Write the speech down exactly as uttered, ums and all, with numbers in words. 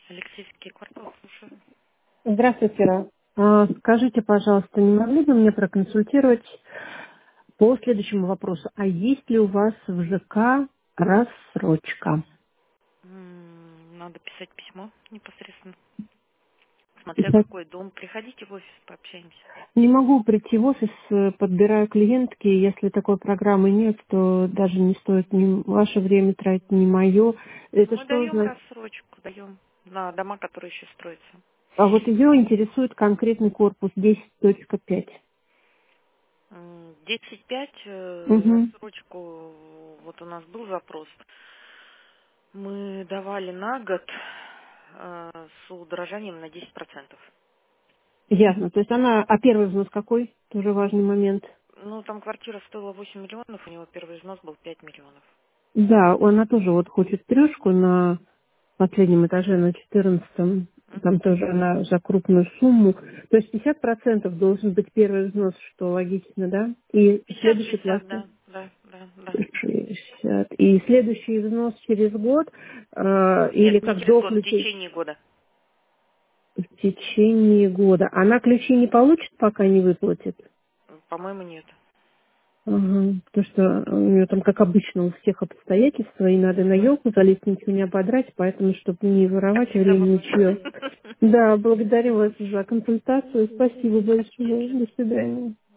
Алексеевский квартал, слушаю. Здравствуйте, Ра. А, Скажите, пожалуйста, не могли бы мне проконсультировать по следующему вопросу? А есть ли у вас в ЖК рассрочка? М, Надо писать письмо непосредственно. Смотря Писать- какой дом. Приходите в офис, пообщаемся. Не могу прийти в офис, э, подбираю клиентки. Если такой программы нет, то даже не стоит ни ваше время тратить, ни мое. Ну, Это мы что даем узнать? рассрочку, даем на дома, которые еще строятся. А вот ее интересует конкретный корпус десять точка пять. М, десять пять э, Угу. рассрочку, вот у нас был запрос. Мы давали на год э, с удорожанием на десять процентов. Ясно. То есть она... А первый взнос какой? Тоже важный момент. Ну, там квартира стоила восемь миллионов, у него первый взнос был пять миллионов. Да, она тоже вот хочет трешку на последнем этаже, на четырнадцатом. Там тоже она за крупную сумму. То есть пятьдесят процентов должен быть первый взнос, что логично, да? И следующий пятьдесят-шестьдесят, платный да, да, да, да. шестьдесят. И следующий взнос через год, э, или Нет, не как через долг год, в летит течение года. в течение года. Она ключи не получит, пока не выплатит? По-моему, нет. Ага, потому что у нее там, как обычно, у всех обстоятельства, и надо на Мгм. елку залезть, ничего не ободрать, поэтому, чтобы не Как воровать всегда время бывает. ничего. Да, благодарю вас за консультацию. Спасибо большое. Счастливо. До свидания.